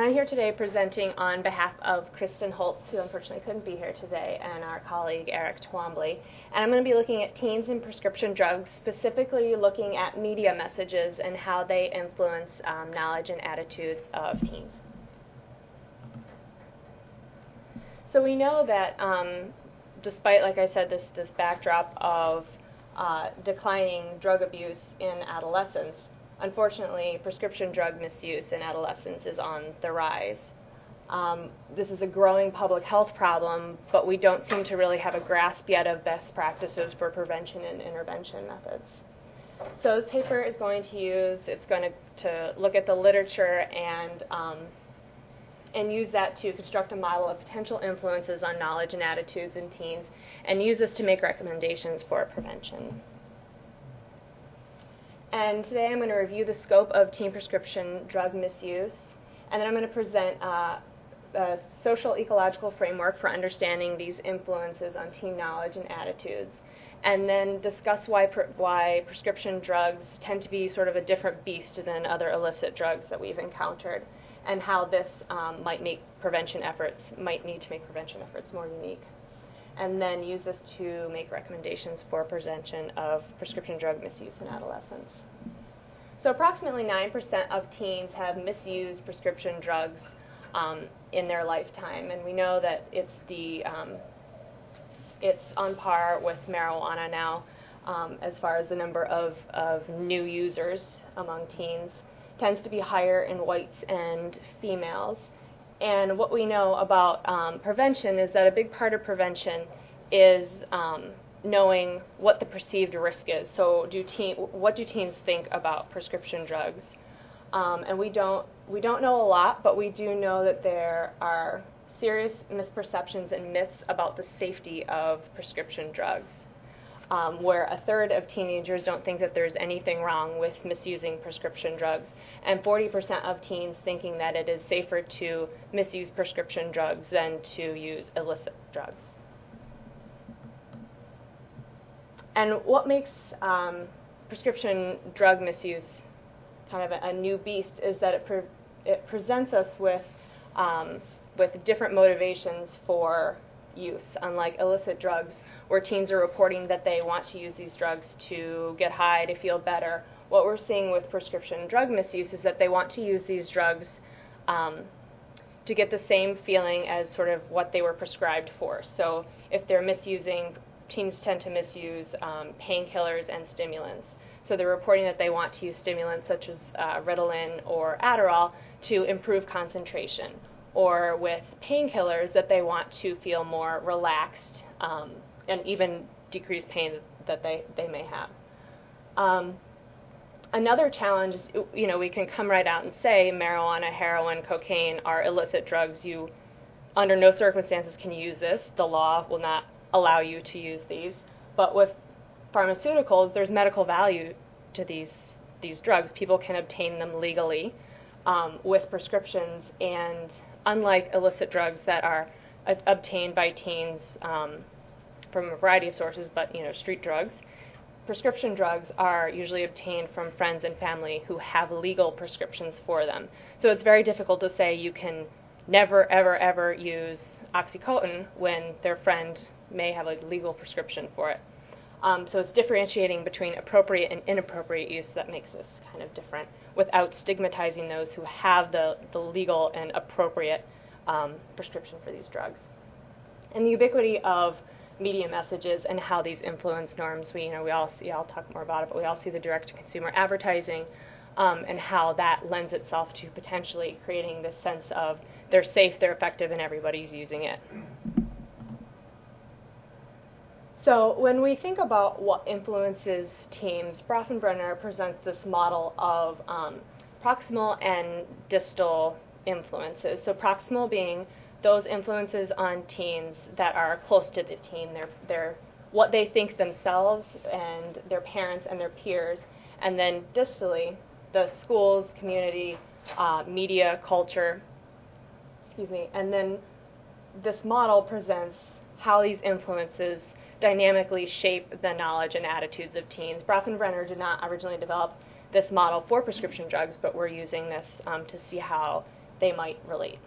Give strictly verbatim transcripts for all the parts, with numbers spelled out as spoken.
I'm here today presenting on behalf of Kristen Holtz, who unfortunately couldn't be here today, and our colleague Eric Twombly. And I'm going to be looking at teens and prescription drugs, specifically looking at media messages and how they influence um, knowledge and attitudes of teens. So we know that um, despite, like I said, this, this backdrop of uh, declining drug abuse in adolescence, unfortunately, prescription drug misuse in adolescence is on the rise. Um, this is a growing public health problem, but we don't seem to really have a grasp yet of best practices for prevention and intervention methods. So this paper is going to use, it's going to, to look at the literature and, um, and use that to construct a model of potential influences on knowledge and attitudes in teens, and use this to make recommendations for prevention. And today I'm going to review the scope of teen prescription drug misuse, and then I'm going to present uh, a social ecological framework for understanding these influences on teen knowledge and attitudes, and then discuss why, pre why prescription drugs tend to be sort of a different beast than other illicit drugs that we've encountered, and how this um, might make prevention efforts, might need to make prevention efforts more unique. And then use this to make recommendations for prevention of prescription drug misuse in adolescents. So approximately nine percent of teens have misused prescription drugs um, in their lifetime, and we know that it's the um, it's on par with marijuana now um, as far as the number of, of new users among teens. Tends to be higher in whites and females. And what we know about um, prevention is that a big part of prevention is um, knowing what the perceived risk is. So, do teen, what do teens think about prescription drugs? Um, and we don't we don't know a lot, but we do know that there are serious misperceptions and myths about the safety of prescription drugs. Um, where a third of teenagers don't think that there's anything wrong with misusing prescription drugs, and forty percent of teens thinking that it is safer to misuse prescription drugs than to use illicit drugs. And what makes um, prescription drug misuse kind of a, a new beast is that it, pre it presents us with, um, with different motivations for use, unlike illicit drugs, where teens are reporting that they want to use these drugs to get high, to feel better. What we're seeing with prescription drug misuse is that they want to use these drugs um, to get the same feeling as sort of what they were prescribed for. So if they're misusing, teens tend to misuse um, painkillers and stimulants. So they're reporting that they want to use stimulants such as uh, Ritalin or Adderall to improve concentration, or with painkillers that they want to feel more relaxed um, and even decrease pain that they, they may have. Um, another challenge is, you know, we can come right out and say marijuana, heroin, cocaine are illicit drugs. You, under no circumstances can you use this. The law will not allow you to use these. But with pharmaceuticals, there's medical value to these, these drugs. People can obtain them legally um, with prescriptions, and unlike illicit drugs that are uh, obtained by teens um, from a variety of sources, but you know, street drugs, prescription drugs are usually obtained from friends and family who have legal prescriptions for them. So it's very difficult to say you can never, ever, ever use OxyContin when their friend may have a legal prescription for it. Um, so it's differentiating between appropriate and inappropriate use that makes this kind of different, without stigmatizing those who have the, the legal and appropriate um, prescription for these drugs. And the ubiquity of media messages and how these influence norms, we, you know, we all see, I'll talk more about it, but we all see the direct-to-consumer advertising um, and how that lends itself to potentially creating this sense of they're safe, they're effective, and everybody's using it. So when we think about what influences teens, Bronfenbrenner presents this model of um, proximal and distal influences. So proximal being those influences on teens that are close to the teen, they're, they're what they think themselves and their parents and their peers, and then distally, the schools, community, uh, media, culture, excuse me, and then this model presents how these influences dynamically shape the knowledge and attitudes of teens. Bronfenbrenner did not originally develop this model for prescription drugs, but we're using this um, to see how they might relate.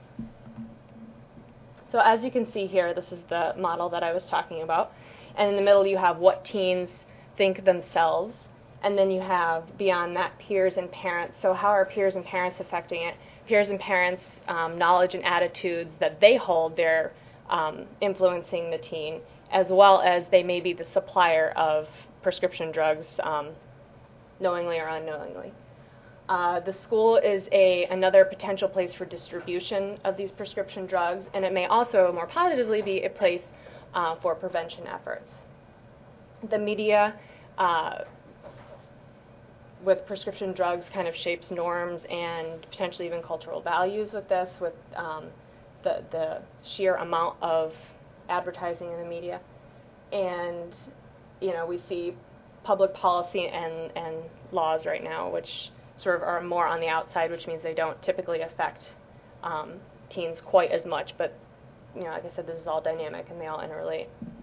So as you can see here, this is the model that I was talking about. And in the middle, you have what teens think themselves. And then you have, beyond that, peers and parents. So how are peers and parents affecting it? Peers and parents' um, knowledge and attitudes that they hold, they're um, influencing the teen, as well as they may be the supplier of prescription drugs, um, knowingly or unknowingly. Uh, the school is a, another potential place for distribution of these prescription drugs, and it may also more positively be a place uh, for prevention efforts. The media uh, with prescription drugs kind of shapes norms and potentially even cultural values with this, with um, the, the sheer amount of advertising in the media. And, you know, we see public policy and, and laws right now, which sort of are more on the outside, which means they don't typically affect um, teens quite as much. But, you know, like I said, this is all dynamic and they all interrelate.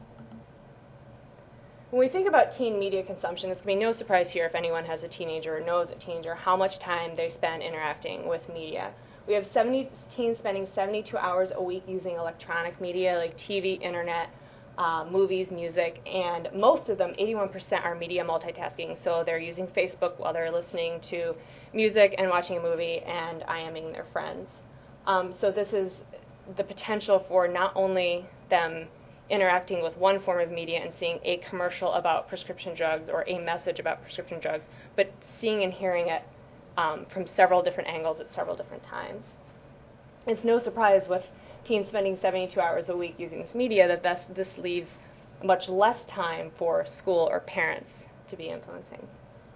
When we think about teen media consumption, it's going to be no surprise here if anyone has a teenager or knows a teenager how much time they spend interacting with media. We have seventy teens spending seventy-two hours a week using electronic media like T V, internet, uh, movies, music, and most of them, eighty-one percent, are media multitasking. So they're using Facebook while they're listening to music and watching a movie and IMing their friends. Um, so this is the potential for not only them interacting with one form of media and seeing a commercial about prescription drugs or a message about prescription drugs, but seeing and hearing it um, from several different angles at several different times. It's no surprise with teens spending seventy-two hours a week using this media that this, this leaves much less time for school or parents to be influencing.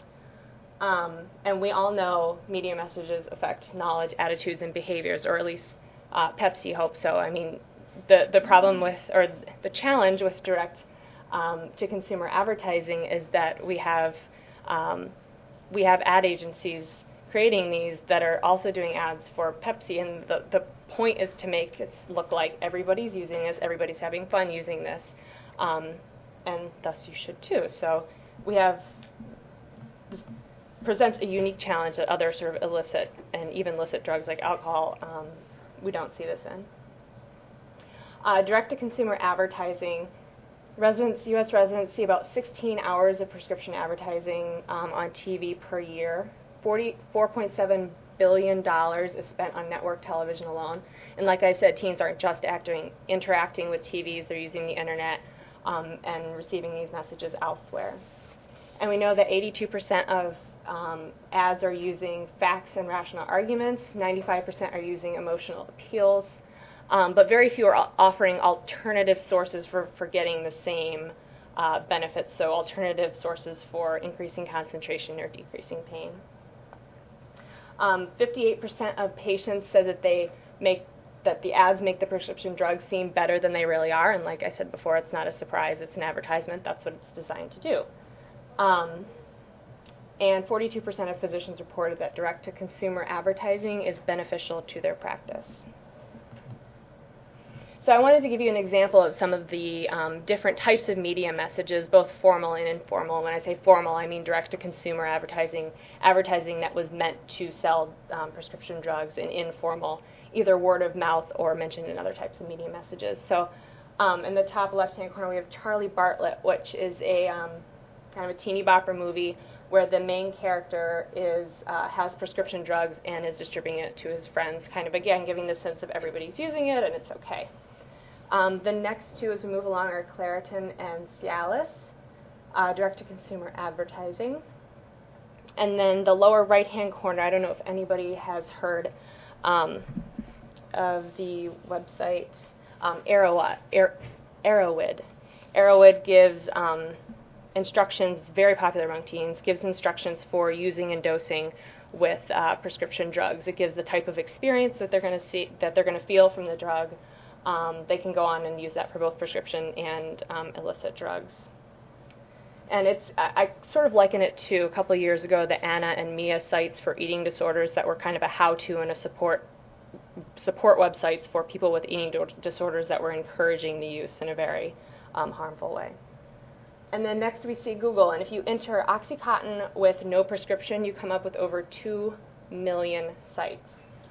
Um, and we all know media messages affect knowledge, attitudes, and behaviors, or at least uh, Pepsi hopes so. I mean, the, the problem with, or the challenge with direct um, to consumer advertising is that we have um, we have ad agencies creating these that are also doing ads for Pepsi, and the, the point is to make it look like everybody's using this, everybody's having fun using this, um, and thus you should too. So we have, this presents a unique challenge that other sort of illicit and even licit drugs like alcohol, um, we don't see this in. Uh, direct-to-consumer advertising, residents, U S residents see about sixteen hours of prescription advertising um, on T V per year. forty-four point seven billion dollars is spent on network television alone. And like I said, teens aren't just acting, interacting with T Vs, they're using the internet um, and receiving these messages elsewhere. And we know that eighty-two percent of um, ads are using facts and rational arguments, ninety-five percent are using emotional appeals, um, but very few are offering alternative sources for, for getting the same uh, benefits, so alternative sources for increasing concentration or decreasing pain. Um, fifty-eight percent of patients said that they make that the ads make the prescription drugs seem better than they really are, and like I said before, it's not a surprise. It's an advertisement. That's what it's designed to do. Um, and forty-two percent of physicians reported that direct-to-consumer advertising is beneficial to their practice. So I wanted to give you an example of some of the um, different types of media messages, both formal and informal. When I say formal, I mean direct-to-consumer advertising, advertising that was meant to sell um, prescription drugs, and informal, either word of mouth or mentioned in other types of media messages. So um, in the top left-hand corner, we have Charlie Bartlett, which is a um, kind of a teeny bopper movie where the main character is uh, has prescription drugs and is distributing it to his friends, kind of, again, giving the sense of everybody's using it and it's okay. Um, the next two, as we move along, are Claritin and Cialis, uh, direct-to-consumer advertising. And then the lower right-hand corner, I don't know if anybody has heard um, of the website um, Arrowid. Arrowid. Arrowid gives um, instructions, very popular among teens, gives instructions for using and dosing with uh, prescription drugs. It gives the type of experience that they're going to see, that they're going to feel from the drug. Um, they can go on and use that for both prescription and um, illicit drugs. And it's, I, I sort of liken it to a couple of years ago, the Anna and Mia sites for eating disorders that were kind of a how-to and a support support websites for people with eating do- disorders that were encouraging the use in a very um, harmful way. And then next we see Google, and if you enter OxyContin with no prescription, you come up with over two million sites.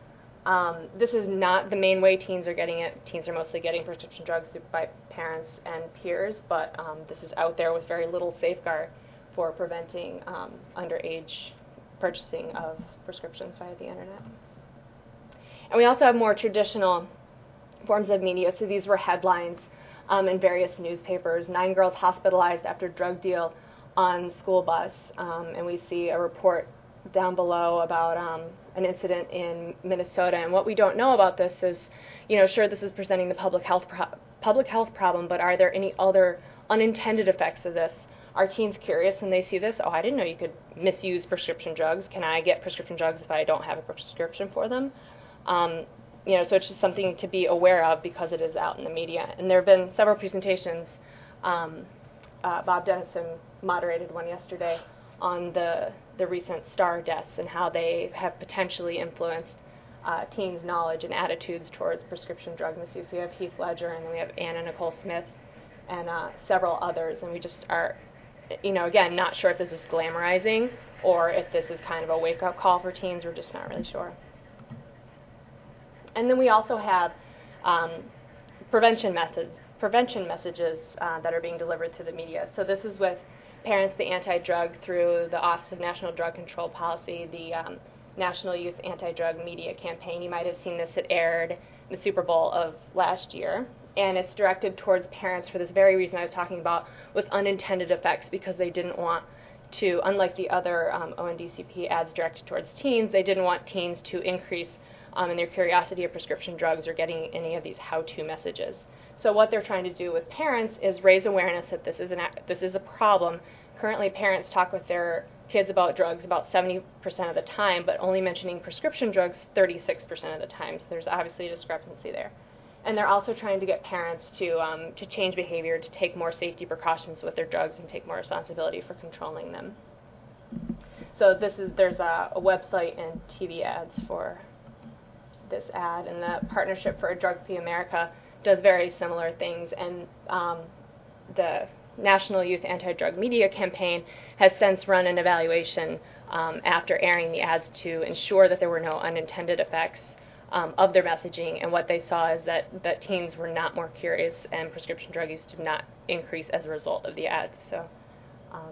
Um, this is not the main way teens are getting it. Teens are mostly getting prescription drugs by parents and peers, but um, this is out there with very little safeguard for preventing um, underage purchasing of prescriptions via the internet. And we also have more traditional forms of media. So these were headlines um, in various newspapers. Nine girls hospitalized after drug deal on school bus. Um, and we see a report down below about um, an incident in Minnesota. And what we don't know about this is, you know, sure, this is presenting the public health pro- public health problem, but are there any other unintended effects of this? Are teens curious when they see this? Oh, I didn't know you could misuse prescription drugs. Can I get prescription drugs if I don't have a prescription for them? Um, you know, so it's just something to be aware of because it is out in the media. And there have been several presentations. Um, uh, Bob Dennison moderated one yesterday on the the recent STAR deaths and how they have potentially influenced uh, teens' knowledge and attitudes towards prescription drug misuse. We have Heath Ledger, and then we have Anna Nicole Smith, and uh, several others. And we just are, you know, again, not sure if this is glamorizing or if this is kind of a wake-up call for teens. We're just not really sure. And then we also have um, prevention methods, prevention messages uh, that are being delivered through the media. So this is with Parents the Anti-Drug through the Office of National Drug Control Policy, the um, National Youth Anti-Drug Media Campaign. You might have seen this. It aired in the Super Bowl of last year. And it's directed towards parents for this very reason I was talking about, with unintended effects, because they didn't want to, unlike the other um, O N D C P ads directed towards teens, they didn't want teens to increase um, in their curiosity of prescription drugs or getting any of these how-to messages. So what they're trying to do with parents is raise awareness that this is an this is a problem. Currently, parents talk with their kids about drugs about seventy percent of the time, but only mentioning prescription drugs thirty-six percent of the time. So there's obviously a discrepancy there. And they're also trying to get parents to um, to change behavior, to take more safety precautions with their drugs, and take more responsibility for controlling them. So this is there's a, a website and T V ads for this ad, and the Partnership for Drug-Free America does very similar things, and um, the National Youth Anti-Drug Media Campaign has since run an evaluation um, after airing the ads to ensure that there were no unintended effects um, of their messaging, and what they saw is that, that teens were not more curious and prescription drug use did not increase as a result of the ads. So um,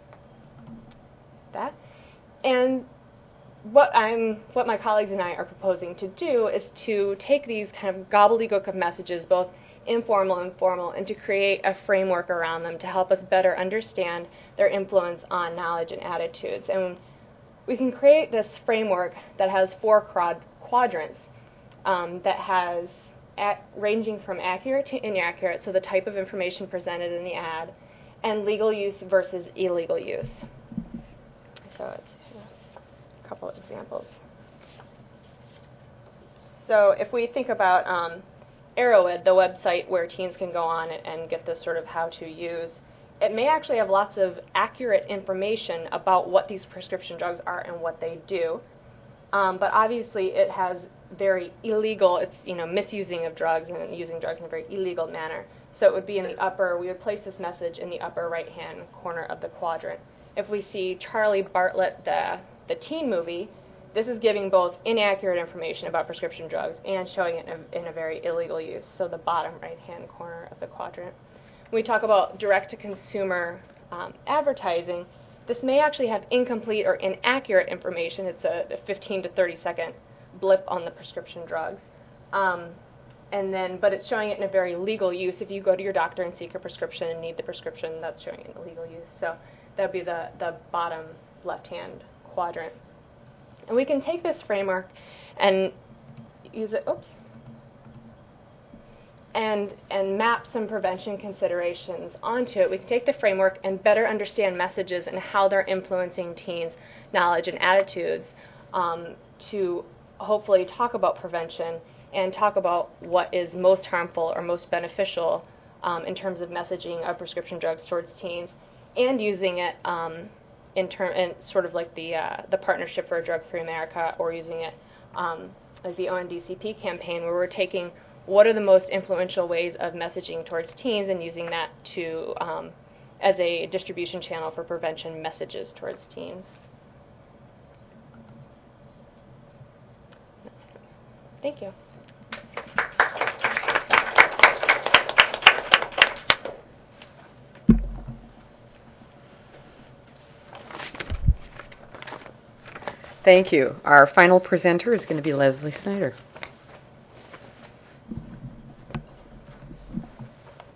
that. And What I'm, what my colleagues and I are proposing to do is to take these kind of gobbledygook of messages, both informal and formal, and to create a framework around them to help us better understand their influence on knowledge and attitudes. And we can create this framework that has four quad- quadrants um, that has at, ranging from accurate to inaccurate, so the type of information presented in the ad, and legal use versus illegal use. So it's couple of examples. So if we think about um, Arrowhead, the website where teens can go on and, and get this sort of how to use, it may actually have lots of accurate information about what these prescription drugs are and what they do. Um, but obviously it has very illegal, it's you know misusing of drugs and using drugs in a very illegal manner. So it would be in the upper, we would place this message in the upper right hand corner of the quadrant. If we see Charlie Bartlett, the the teen movie, this is giving both inaccurate information about prescription drugs and showing it in a, in a very illegal use, so the bottom right-hand corner of the quadrant. When we talk about direct-to-consumer um, advertising, this may actually have incomplete or inaccurate information. It's a, a fifteen to thirty second blip on the prescription drugs. Um, and then, but it's showing it in a very legal use. If you go to your doctor and seek a prescription and need the prescription, that's showing it in legal use. So that would be the, the bottom left-hand quadrant. And we can take this framework and use it, oops, and, and map some prevention considerations onto it. We can take the framework and better understand messages and how they're influencing teens' knowledge and attitudes um, to hopefully talk about prevention and talk about what is most harmful or most beneficial um, in terms of messaging of prescription drugs towards teens, and using it um, in term, and sort of like the uh, the Partnership for a Drug-Free America, or using it um, like the O N D C P campaign, where we're taking what are the most influential ways of messaging towards teens and using that to um, as a distribution channel for prevention messages towards teens. Thank you. Thank you. Our final presenter is going to be Leslie Snyder.